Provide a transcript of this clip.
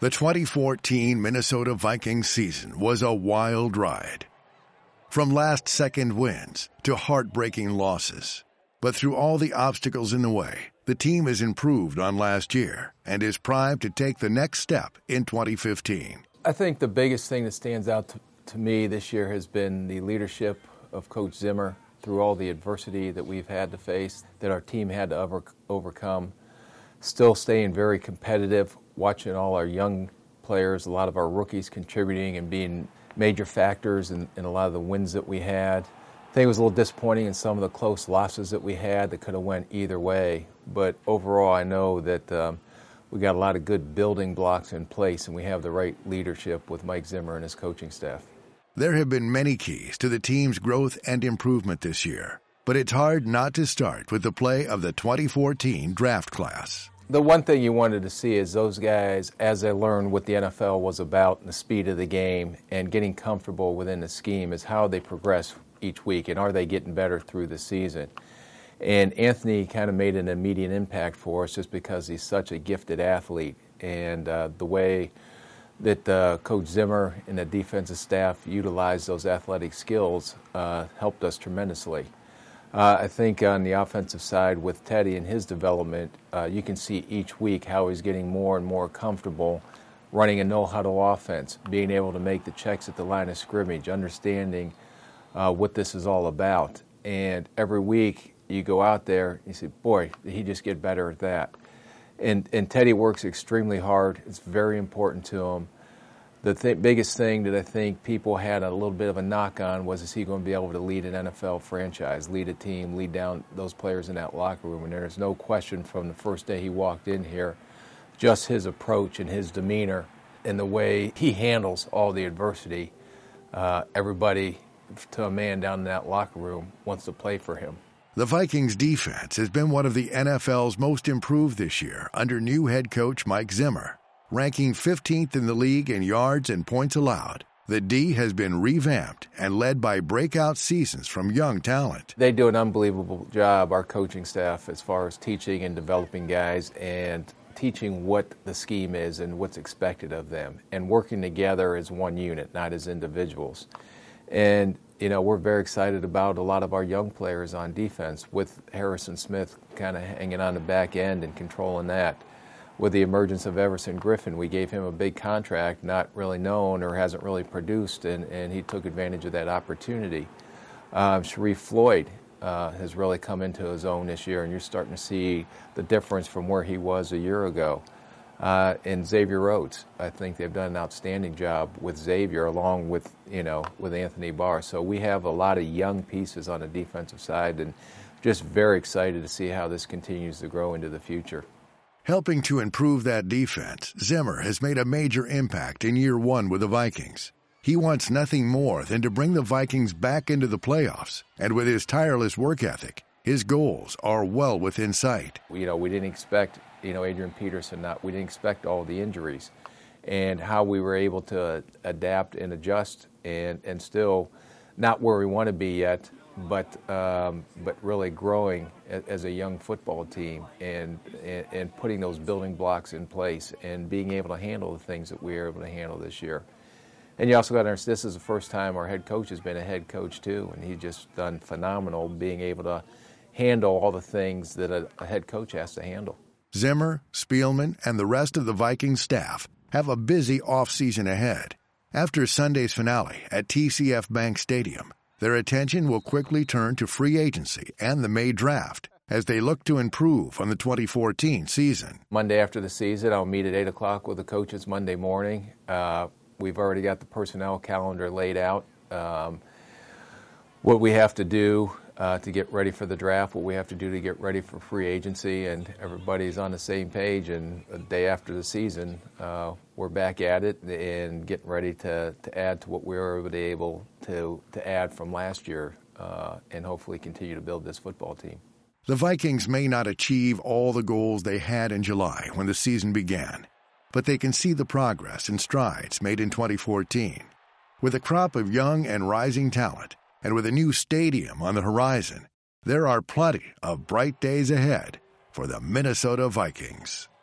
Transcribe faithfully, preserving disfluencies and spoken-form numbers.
The twenty fourteen Minnesota Vikings season was a wild ride. From last-second wins to heartbreaking losses. But through all the obstacles in the way, the team has improved on last year and is primed to take the next step in twenty fifteen. I think the biggest thing that stands out to, to me this year has been the leadership of Coach Zimmer through all the adversity that we've had to face, that our team had to over, overcome. Still staying very competitive, watching all our young players, a lot of our rookies contributing and being major factors in, in a lot of the wins that we had. I think it was a little disappointing in some of the close losses that we had that could have went either way. But overall, I know that um, we got a lot of good building blocks in place, and we have the right leadership with Mike Zimmer and his coaching staff. There have been many keys to the team's growth and improvement this year, but it's hard not to start with the play of the twenty fourteen draft class. The one thing you wanted to see is those guys, as they learned what the N F L was about and the speed of the game and getting comfortable within the scheme, is how they progress each week and are they getting better through the season. And Anthony kind of made an immediate impact for us just because he's such a gifted athlete. And uh, the way that uh, Coach Zimmer and the defensive staff utilized those athletic skills uh, helped us tremendously. Uh, I think on the offensive side with Teddy and his development, uh, you can see each week how he's getting more and more comfortable running a no-huddle offense, being able to make the checks at the line of scrimmage, understanding uh, what this is all about. And every week you go out there, you say, boy, did he just get better at that. And, and Teddy works extremely hard. It's very important to him. The th- biggest thing that I think people had a little bit of a knock on was, is he going to be able to lead an N F L franchise, lead a team, lead down those players in that locker room? And there's no question from the first day he walked in here, just his approach and his demeanor and the way he handles all the adversity, uh, everybody to a man down in that locker room wants to play for him. The Vikings defense has been one of the N F L's most improved this year under new head coach Mike Zimmer. Ranking fifteenth in the league in yards and points allowed, the D has been revamped and led by breakout seasons from young talent. They do an unbelievable job, our coaching staff, as far as teaching and developing guys and teaching what the scheme is and what's expected of them, and working together as one unit, not as individuals. And, you know, we're very excited about a lot of our young players on defense, with Harrison Smith kind of hanging on the back end and controlling that. With the emergence of Everson Griffin, we gave him a big contract, not really known or hasn't really produced, and, and he took advantage of that opportunity. Uh, Sharif Floyd uh, has really come into his own this year, and you're starting to see the difference from where he was a year ago. Uh, and Xavier Rhodes, I think they've done an outstanding job with Xavier, along with, you know, with Anthony Barr. So we have a lot of young pieces on the defensive side, and just very excited to see how this continues to grow into the future. Helping to improve that defense, Zimmer has made a major impact in year one with the Vikings. He wants nothing more than to bring the Vikings back into the playoffs, and with his tireless work ethic, his goals are well within sight. You know, we didn't expect, you know, Adrian Peterson, not, we didn't expect all the injuries, and how we were able to adapt and adjust, and, and still not where we want to be yet, but um, but really growing as a young football team, and, and and putting those building blocks in place and being able to handle the things that we were able to handle this year. And you also got to understand, this is the first time our head coach has been a head coach too, and he's just done phenomenal being able to handle all the things that a, a head coach has to handle. Zimmer, Spielman, and the rest of the Vikings staff have a busy offseason ahead. After Sunday's finale at T C F Bank Stadium, their attention will quickly turn to free agency and the May draft as they look to improve on the twenty fourteen season. Monday after the season, I'll meet at eight o'clock with the coaches Monday morning. Uh, we've already got the personnel calendar laid out. Um, what we have to do uh, to get ready for the draft, what we have to do to get ready for free agency, and everybody's on the same page. And the day after the season, uh, we're back at it and getting ready to, to add to what we were able to, to add from last year, uh, and hopefully continue to build this football team. The Vikings may not achieve all the goals they had in July when the season began, but they can see the progress and strides made in twenty fourteen. With a crop of young and rising talent, and with a new stadium on the horizon, there are plenty of bright days ahead for the Minnesota Vikings.